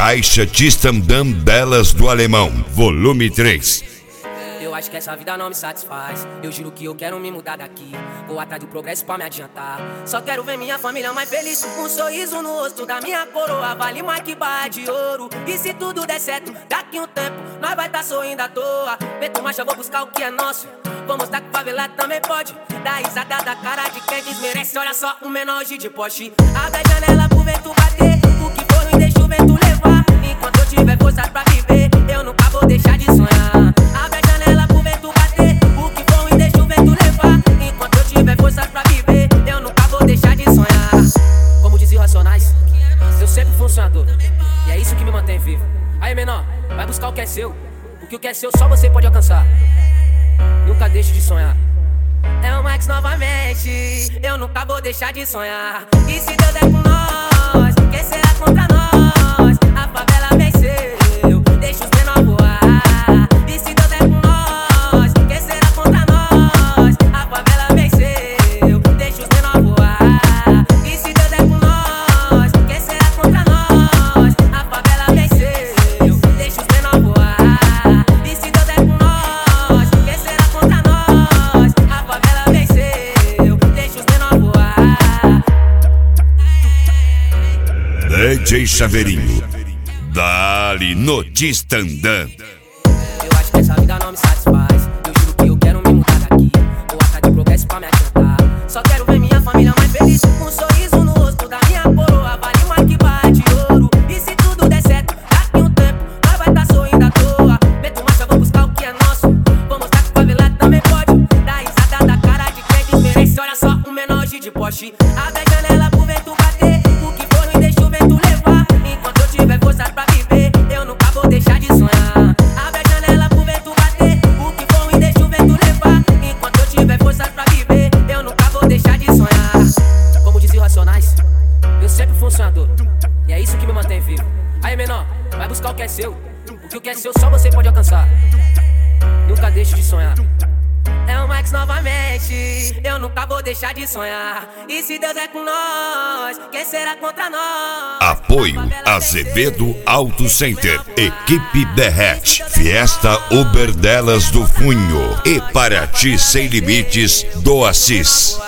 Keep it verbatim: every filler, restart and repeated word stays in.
Caixa Tistandam Delas do Alemão, volume três. Eu acho que essa vida não me satisfaz. Eu juro que eu quero me mudar daqui. Vou atrás do progresso pra me adiantar. Só quero ver minha família mais feliz. Um sorriso no rosto da minha coroa vale mais que barra de ouro. E se tudo der certo, daqui um tempo nós vai tá sorrindo à toa. Meto marcha, vou buscar o que é nosso. Vou mostrar que favelado também pode. Dar risada da cara de quem desmerece. Olha só, um menor hoje de Porsche. Abre a janela pro vento bater. O que for ruim deixa o vento levar. Enquanto eu tiver força pra viver, eu nunca vou deixar de sonhar. Abre a janela pro vento bater. O que for ruim deixa o vento levar. Enquanto eu tiver força pra viver, eu nunca vou deixar de sonhar. Como dizia Racionais, eu sempre fui um sonhador. E é isso que me mantém vivo. Aí, menor, vai buscar o que é seu. Porque o que é seu só você pode alcançar. Nunca deixe de sonhar. É o Max novamente. Eu nunca vou deixar de sonhar. E se Deus é com nós, quem será contra nós? A favela venceu, deixa os menor voar. E se Deus é com nós, quem será contra nós? A favela venceu, deixa os menor voar. E se Deus é com nós, quem será contra nós? A favela venceu, deixa os menor voar. E se Deus é com nós, quem será contra nós? A favela venceu, deixa os menor voar. D J Chaveirinho, dali no Tistandam. Eu acho que essa vida não me satisfaz. Eu juro que eu quero me mudar daqui. Vou atrás de progresso pra me adiantar. Só quero ver minha família mais feliz. Um sorriso no rosto da minha coroa vale mais que barra de ouro. E se tudo der certo, daqui um tempo nós vai tá sorrindo à toa. Meto marcha, vou buscar o que é nosso. Vou mostrar que favelado também pode. Dar risada da cara de quem desmerece. Olha só, um menor hoje de Porsche. Abre a janela pro vento bater. O que for ruim deixa o vento levar. Enquanto eu tiver força pra viver, eu nunca vou deixar de sonhar. Abre a janela pro vento bater. O que for ruim deixa o vento levar. Enquanto eu tiver força pra viver, eu nunca vou deixar de sonhar. Como dizia Racionais, eu sempre fui um sonhador. E é isso que me mantém vivo. Aí, menor, vai buscar o que é seu. Porque o que é seu só você pode alcançar. Nunca deixe de sonhar. É o Max novamente. Eu nunca vou deixar de sonhar. E se Deus é com nós, quem será contra nós? Apoio Azevedo Auto Center, Equipe Derrete, Fiesta Uber Delas do Funho e Paraty Sem Limites do Assis.